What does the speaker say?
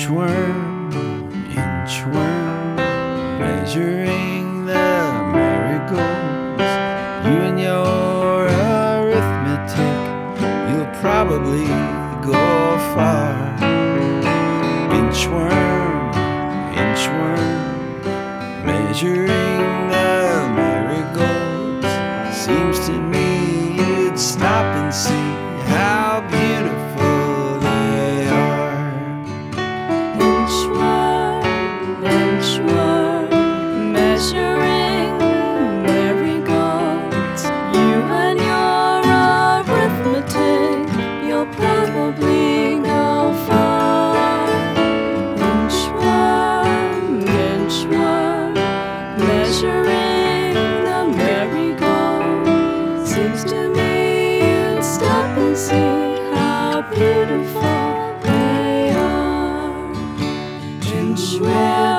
inchworm, measuring the marigolds. You and your arithmetic, you'll probably go far. Inchworm, measuring the marigolds. Seems to me you'd stop and see how beautiful they are. Inchworm, measuring marigolds. You and your arithmetic, you'll probably go far. Inchworm, measuring the marigolds. Seems to me you'd stop and see how beautiful they are. Inchworm.